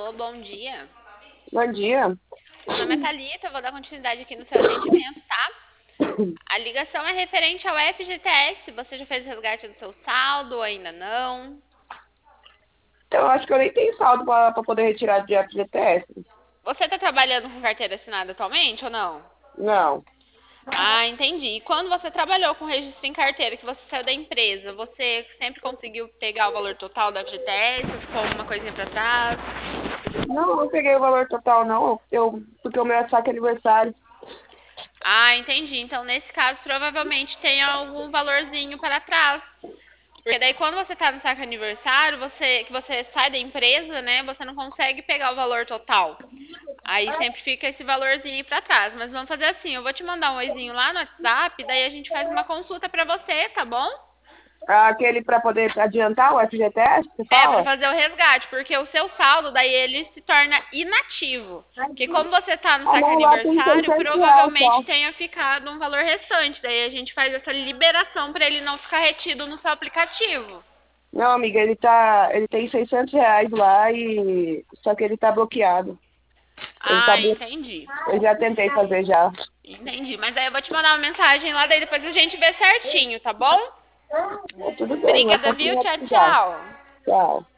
Alô, bom dia. Bom dia. Meu nome é Thalita, eu vou dar continuidade aqui no seu atendimento, tá? A ligação é referente ao FGTS. Você já fez o resgate do seu saldo ou ainda não? Então, eu acho que eu nem tenho saldo para poder retirar de FGTS. Você está trabalhando com carteira assinada atualmente ou não? Não. Ah, entendi. E quando você trabalhou com registro em carteira, que você saiu da empresa, você sempre conseguiu pegar o valor total da FGTS ou ficou alguma coisinha para trás? Não, não peguei o valor total, não. Porque o meu é saque aniversário. Ah, entendi. Então, nesse caso, provavelmente tem algum valorzinho para trás. Porque daí quando você tá no saque aniversário, que você sai da empresa, né, você não consegue pegar o valor total. Aí sempre fica esse valorzinho aí pra trás. Mas vamos fazer assim, eu vou te mandar um oizinho lá no WhatsApp, daí a gente faz uma consulta pra você, tá bom? Aquele para poder adiantar o FGTS, você É, pra fala? fazer o resgate, porque o seu saldo daí ele se torna inativo. Porque como você tá no Ah, saque não, lá tem aniversário, 600 reais provavelmente só. tenha ficado um valor restante. Daí a gente faz essa liberação pra ele não ficar retido no seu aplicativo. Não, amiga, ele tem 600 reais lá e só que ele tá bloqueado. Ele tá Ah, blo... entendi. Eu já tentei fazer já. Entendi. Mas aí eu vou te mandar uma mensagem lá, daí depois a gente vê certinho, tá bom? Tudo bem, mas Obrigada, quanto viu? vai Tchau, precisar? tchau. Tchau.